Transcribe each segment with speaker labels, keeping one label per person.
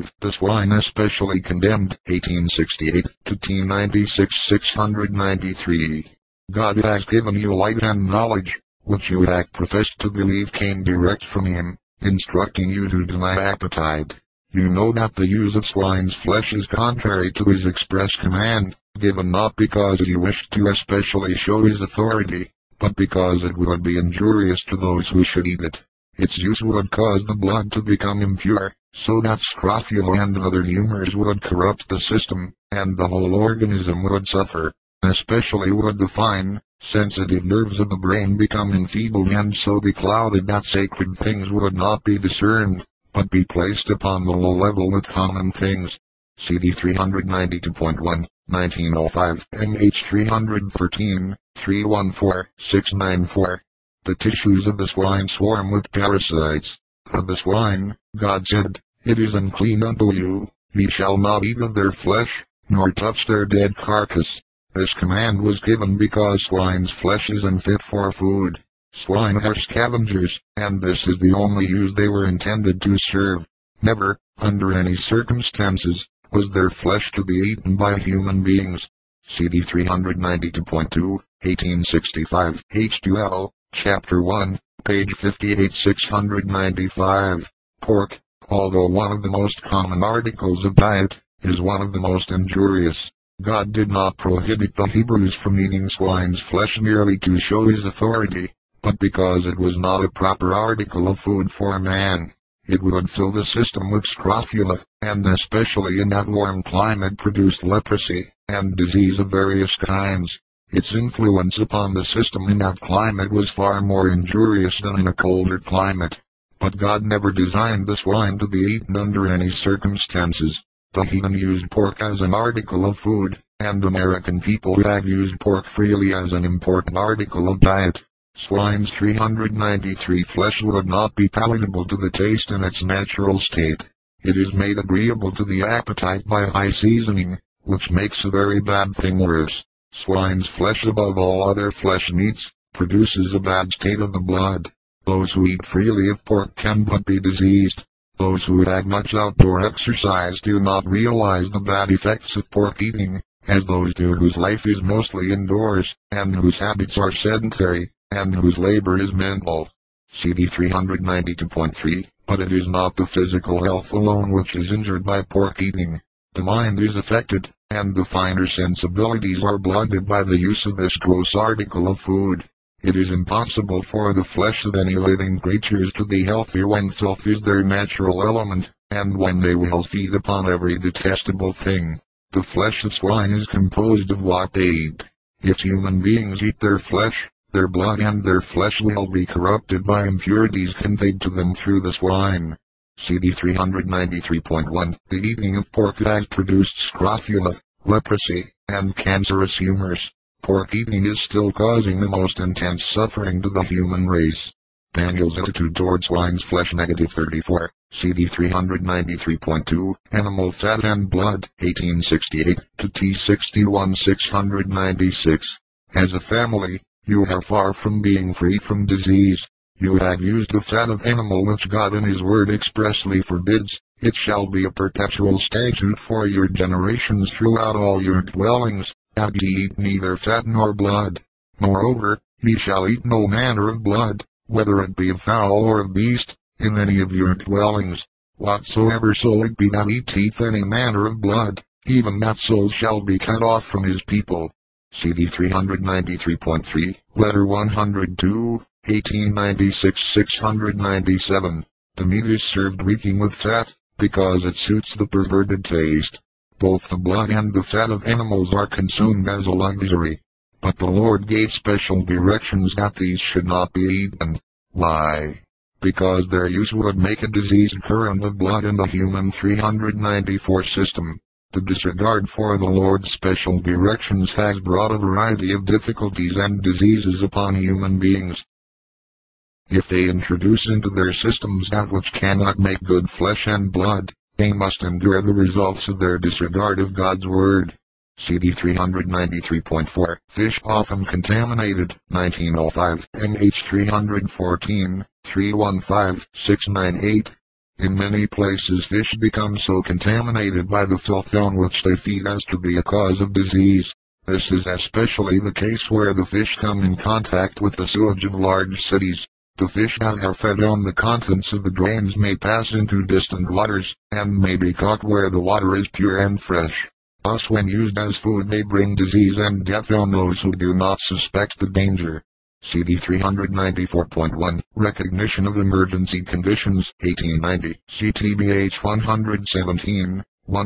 Speaker 1: 1905. The swine especially condemned, 1868 to T96 693. God has given you light and knowledge, which you have professed to believe came direct from him, instructing you to deny appetite. You know that the use of swine's flesh is contrary to his express command, given not because he wished to especially show his authority, but because it would be injurious to those who should eat it. Its use would cause the blood to become impure, so that scrofula and other humors would corrupt the system, and the whole organism would suffer. Especially would the fine, sensitive nerves of the brain become enfeebled and so be clouded that sacred things would not be discerned, but be placed upon the low level with common things. CD 392.1, 1905, MH 313, 314, 694. The tissues of the swine swarm with parasites. Of the swine, God said, "It is unclean unto you, ye shall not eat of their flesh, nor touch their dead carcass." This command was given because swine's flesh is unfit for food. Swine are scavengers, and this is the only use they were intended to serve. Never, under any circumstances, was their flesh to be eaten by human beings. CD 392.2, 1865, H2L, Chapter 1, page 58 695. Pork, although one of the most common articles of diet, is one of the most injurious. God did not prohibit the Hebrews from eating swine's flesh merely to show his authority, but because it was not a proper article of food for a man. It would fill the system with scrofula, and especially in that warm climate produced leprosy, and disease of various kinds. Its influence upon the system in that climate was far more injurious than in a colder climate. But God never designed the swine to be eaten under any circumstances. The heathen used pork as an article of food, and American people have used pork freely as an important article of diet. Swine's 393 flesh would not be palatable to the taste in its natural state. It is made agreeable to the appetite by high seasoning, which makes a very bad thing worse. Swine's flesh, above all other flesh meats, produces a bad state of the blood. Those who eat freely of pork can but be diseased. Those who have much outdoor exercise do not realize the bad effects of pork eating, as those do whose life is mostly indoors, and whose habits are sedentary, and whose labor is mental. CD 392.3, but it is not the physical health alone which is injured by pork eating. The mind is affected, and the finer sensibilities are blunted by the use of this gross article of food. It is impossible for the flesh of any living creatures to be healthy when filth is their natural element, and when they will feed upon every detestable thing. The flesh of swine is composed of what they eat. If human beings eat their flesh, their blood and their flesh will be corrupted by impurities conveyed to them through the swine. CD 393.1. The eating of pork has produced scrofula, leprosy, and cancerous humors. Pork eating is still causing the most intense suffering to the human race. Daniel's attitude toward swine's flesh, -34, CD 393.2, Animal Fat and Blood, 1868 to T61 696. As a family, you are far from being free from disease. You have used the fat of animal which God in His Word expressly forbids. It shall be a perpetual statute for your generations throughout all your dwellings, that ye eat neither fat nor blood. Moreover, ye shall eat no manner of blood, whether it be of fowl or of beast, in any of your dwellings. Whatsoever soul it be that eateth any manner of blood, even that soul shall be cut off from his people. CD 393.3, Letter 102, 1896 697. The meat is served reeking with fat, because it suits the perverted taste. Both the blood and the fat of animals are consumed as a luxury. But the Lord gave special directions that these should not be eaten. Why? Because their use would make a diseased current of blood in the human 394 system. The disregard for the Lord's special directions has brought a variety of difficulties and diseases upon human beings. If they introduce into their systems that which cannot make good flesh and blood, they must endure the results of their disregard of God's Word. CD 393.4, Fish often contaminated, 1905, MH 314, 315, 698. In many places fish become so contaminated by the filth on which they feed as to be a cause of disease. This is especially the case where the fish come in contact with the sewage of large cities. The fish that are fed on the contents of the drains may pass into distant waters, and may be caught where the water is pure and fresh. Thus when used as food they bring disease and death on those who do not suspect the danger. CD 394.1, Recognition of Emergency Conditions, 1890, CTBH 117,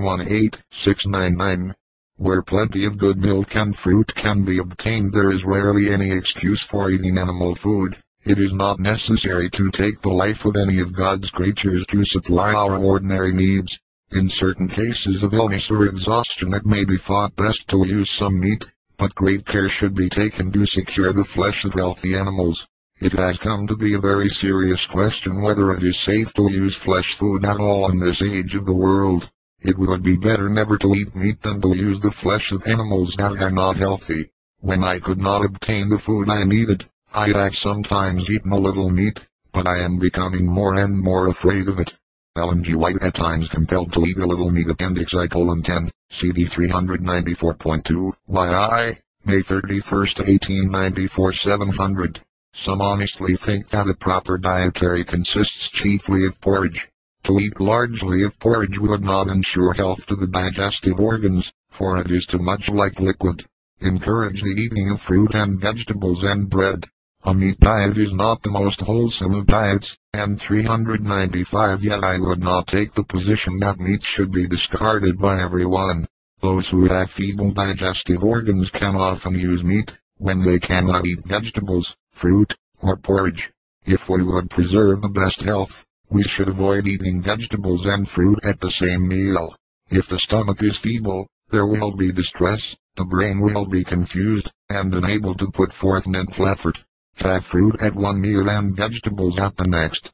Speaker 1: 118699. Where plenty of good milk and fruit can be obtained, there is rarely any excuse for eating animal food. It is not necessary to take the life of any of God's creatures to supply our ordinary needs. In certain cases of illness or exhaustion it may be thought best to use some meat, but great care should be taken to secure the flesh of healthy animals. It has come to be a very serious question whether it is safe to use flesh food at all in this age of the world. It would be better never to eat meat than to use the flesh of animals that are not healthy. When I could not obtain the food I needed, I have sometimes eaten a little meat, but I am becoming more and more afraid of it. Ellen G. White at times compelled to eat a little meat. Appendix I:10, CD 394.2, YI, May 31, 1894 700. Some honestly think that a proper dietary consists chiefly of porridge. To eat largely of porridge would not ensure health to the digestive organs, for it is too much like liquid. Encourage the eating of fruit and vegetables and bread. A meat diet is not the most wholesome of diets, and 395. Yet I would not take the position that meat should be discarded by everyone. Those who have feeble digestive organs can often use meat, when they cannot eat vegetables, fruit, or porridge. If we would preserve the best health, we should avoid eating vegetables and fruit at the same meal. If the stomach is feeble, there will be distress, the brain will be confused, and unable to put forth mental effort. Have fruit at one meal and vegetables at the next.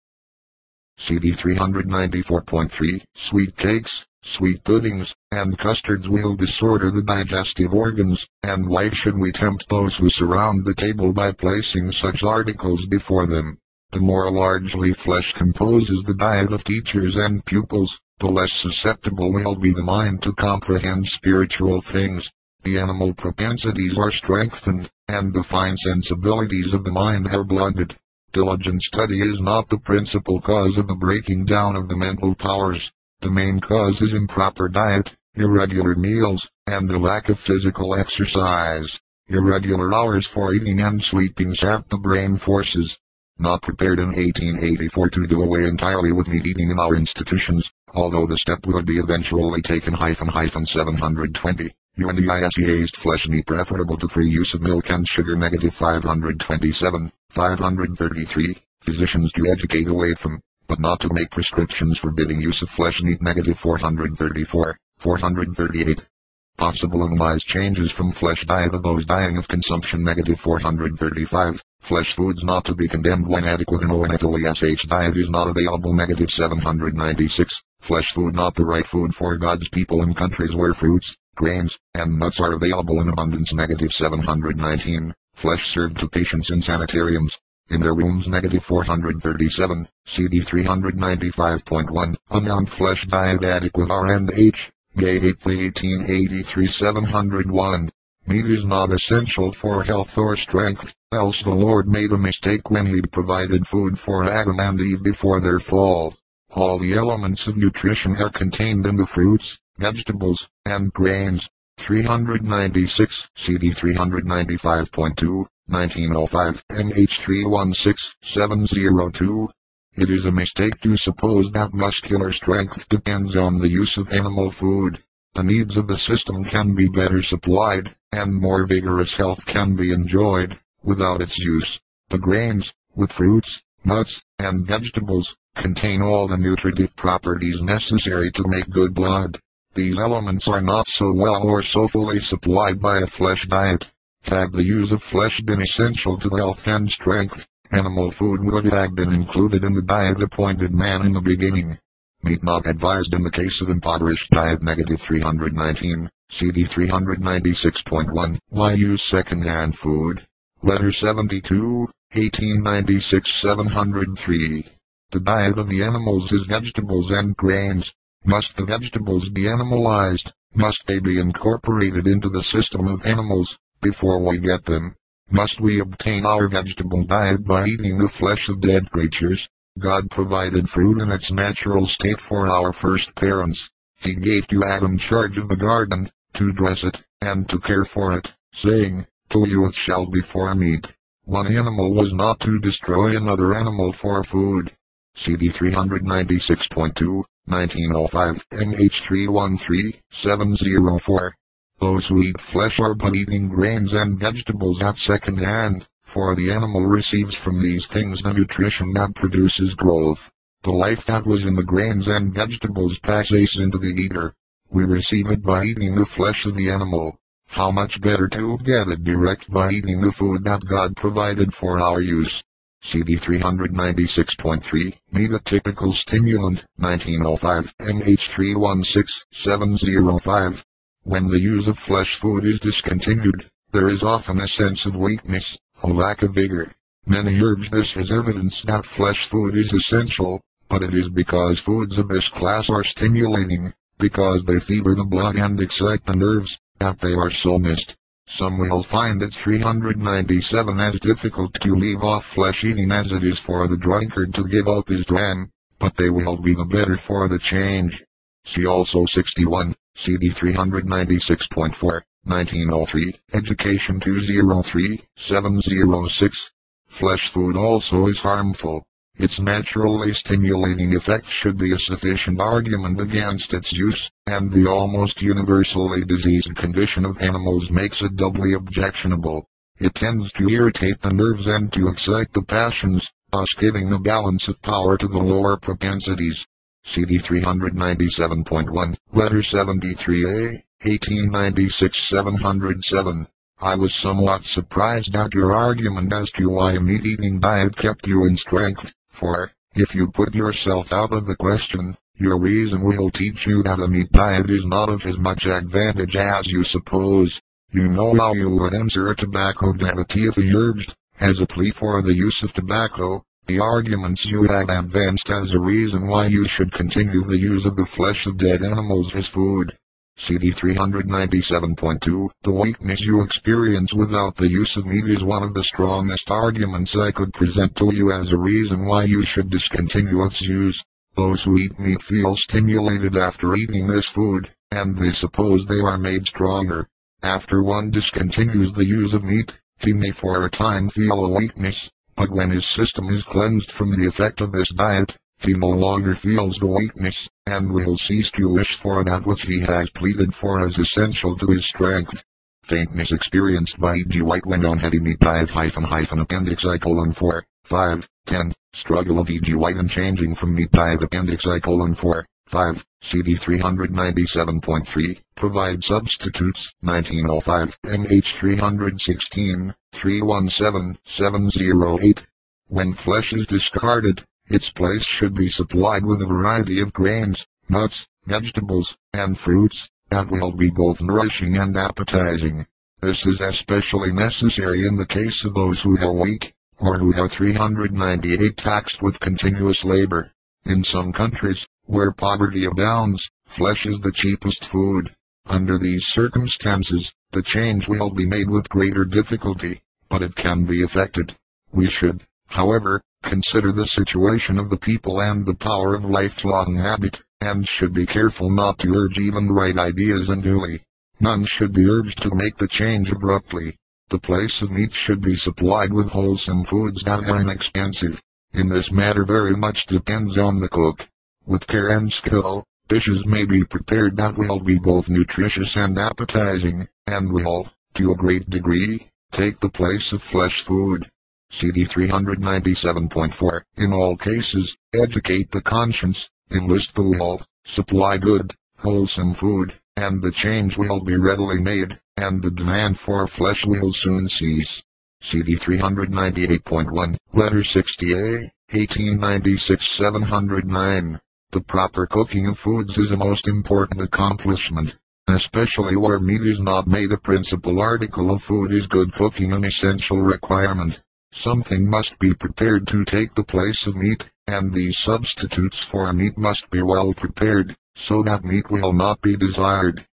Speaker 1: CD 394.3, Sweet cakes, sweet puddings, and custards will disorder the digestive organs, and why should we tempt those who surround the table by placing such articles before them? The more largely flesh composes the diet of teachers and pupils, the less susceptible will be the mind to comprehend spiritual things. The animal propensities are strengthened, and the fine sensibilities of the mind are blunted. Diligent study is not the principal cause of the breaking down of the mental powers. The main cause is improper diet, irregular meals, and a lack of physical exercise. Irregular hours for eating and sleeping sap the brain forces. Not prepared in 1884 to do away entirely with meat eating in our institutions, although the step would be eventually taken. 720. UNDISE flesh meat preferable to free use of milk and sugar. 527, 533. Physicians to educate away from, but not to make prescriptions forbidding use of flesh meat. 434, 438. Possible and wise changes from flesh diet of those dying of consumption. 435. Flesh foods not to be condemned when adequate. ONFOESH diet is not available. 796. Flesh food not the right food for God's people in countries where fruits, grains, and nuts are available in abundance. 719. Flesh served to patients in sanitariums, in their rooms. 437. CD 395.1. Unknown flesh diet adequate. R&H. May 8, 1883. 701. Meat is not essential for health or strength, else the Lord made a mistake when He provided food for Adam and Eve before their fall. All the elements of nutrition are contained in the fruits, vegetables, and grains. 396, CD 395.2, 1905, MH 316702. It is a mistake to suppose that muscular strength depends on the use of animal food. The needs of the system can be better supplied, and more vigorous health can be enjoyed, without its use. The grains, with fruits, nuts, and vegetables, contain all the nutritive properties necessary to make good blood. These elements are not so well or so fully supplied by a flesh diet. Had the use of flesh been essential to health and strength, animal food would have been included in the diet appointed man in the beginning. Meat not advised in the case of impoverished diet. 319, CD 396.1. Why use second-hand food? Letter 72, 1896 703. The diet of the animals is vegetables and grains. Must the vegetables be animalized? Must they be incorporated into the system of animals before we get them? Must we obtain our vegetable diet by eating the flesh of dead creatures? God provided fruit in its natural state for our first parents. He gave to Adam charge of the garden, to dress it, and to care for it, saying, "To you it shall be for meat." One animal was not to destroy another animal for food. CD 396.2, 1905, MH 313704. Those who eat flesh are but eating grains and vegetables at second hand, for the animal receives from these things the nutrition that produces growth. The life that was in the grains and vegetables passes into the eater. We receive it by eating the flesh of the animal. How much better to get it direct by eating the food that God provided for our use. CD 396.3, Meat a typical stimulant, 1905, MH 316705. When the use of flesh food is discontinued, there is often a sense of weakness, a lack of vigor. Many urge this as evidence that flesh food is essential, but it is because foods of this class are stimulating, because they fever the blood and excite the nerves, that they are so missed. Some will find it 397 as difficult to leave off flesh eating as it is for the drunkard to give up his dram, but they will be the better for the change. See also 61, CD 396.4, 1903, Education 203706. Flesh food also is harmful. Its naturally stimulating effect should be a sufficient argument against its use, and the almost universally diseased condition of animals makes it doubly objectionable. It tends to irritate the nerves and to excite the passions, thus giving the balance of power to the lower propensities. CD 397.1, Letter 73A, 1896-707. I was somewhat surprised at your argument as to why a meat-eating diet kept you in strength. For, if you put yourself out of the question, your reason will teach you that a meat diet is not of as much advantage as you suppose. You know how you would answer a tobacco devotee if he urged, as a plea for the use of tobacco, the arguments you had advanced as a reason why you should continue the use of the flesh of dead animals as food. CD 397.2, the weakness you experience without the use of meat is one of the strongest arguments I could present to you as a reason why you should discontinue its use. Those who eat meat feel stimulated after eating this food, and they suppose they are made stronger. After one discontinues the use of meat, he may for a time feel a weakness, but when his system is cleansed from the effect of this diet, he no longer feels the weakness, and will cease to wish for that which he has pleaded for as essential to his strength. Faintness experienced by E.G. White when on heavy meat diet appendix I:4, 5, 10. Struggle of E.G. White in changing from meat diet appendix I:4, 5, CD 397.3, provide substitutes, 1905, MH 316, 317, 708. When flesh is discarded, its place should be supplied with a variety of grains, nuts, vegetables, and fruits, that will be both nourishing and appetizing. This is especially necessary in the case of those who are weak, or who are 398 taxed with continuous labor. In some countries, where poverty abounds, flesh is the cheapest food. Under these circumstances, the change will be made with greater difficulty, but it can be effected. We should, however, consider the situation of the people and the power of lifelong habit, and should be careful not to urge even the right ideas unduly. None should be urged to make the change abruptly. The place of meat should be supplied with wholesome foods that are inexpensive. In this matter very much depends on the cook. With care and skill, dishes may be prepared that will be both nutritious and appetizing, and will, to a great degree, take the place of flesh food. CD 397.4. In all cases, educate the conscience, enlist the will, supply good, wholesome food, and the change will be readily made, and the demand for flesh will soon cease. CD 398.1, Letter 60A, 1896-709. The proper cooking of foods is a most important accomplishment. Especially where meat is not made a principal article of food is good cooking an essential requirement. Something must be prepared to take the place of meat, And these substitutes for meat must be well prepared, so that meat will not be desired.